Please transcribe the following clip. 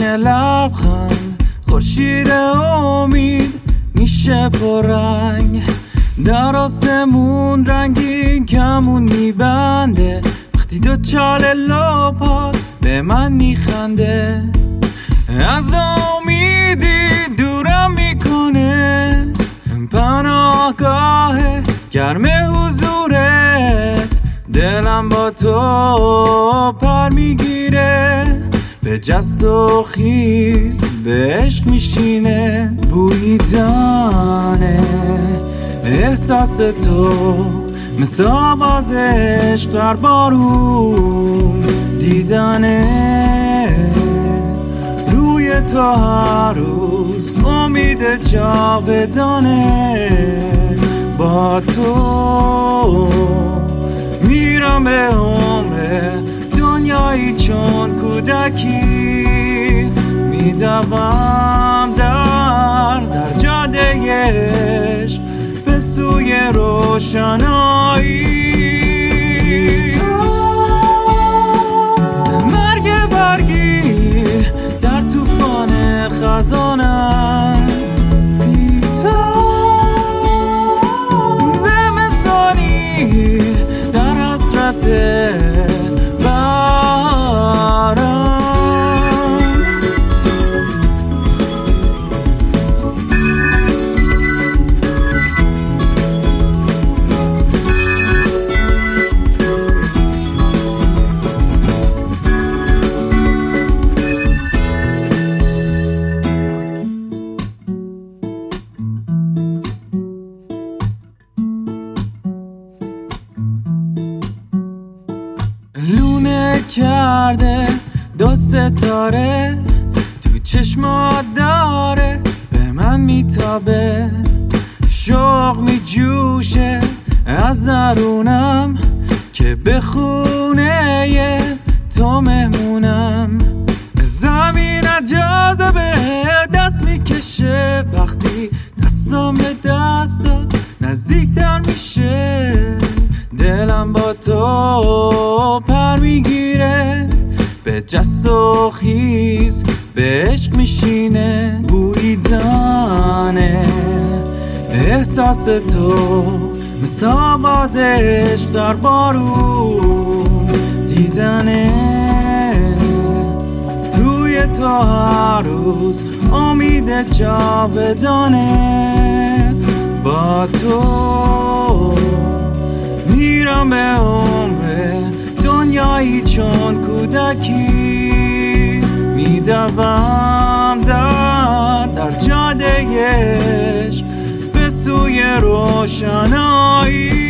یه لبخند خورشید امید میشه پررنگ، در آسمون رنگین کمون میبنده، وقتی دو چال لپات به من میخنده، از امیدی دورم میکنه، پناهگاه گرم حضورت، دلم با تو پر میگیره، به جست و خیز به عشق میشینه، بوی دانه احساس تو مثل آواز عشق در بارون، دیدنه روی تو هر روز امید جاودانه، با تو میرم به عمر دنیایی چون کودکی، میدوم در جاده عشق به سوی روشنایی، مرگ برگی در طوفان خزانم، زمستانی در حسرت لونه کرده دو ستاره تو چشمات داره به من میتابه، شوق میجوشه از درونم که به خونه تو مهمونم، زمین جاذبه دست میکشه وقتی دستم به دستات نزدیکتر میشه، دلم با تو پر میگیره، به جست و خیز به عشق میشینه، بوی دانه احساس تو مثل آواز عشق در بارون، دیدنه روی تو هر روز امید جاودانه، با تو میرم به عمر دنیایی چون کودکی، میدوم در جاده عشق به سوی روشنایی.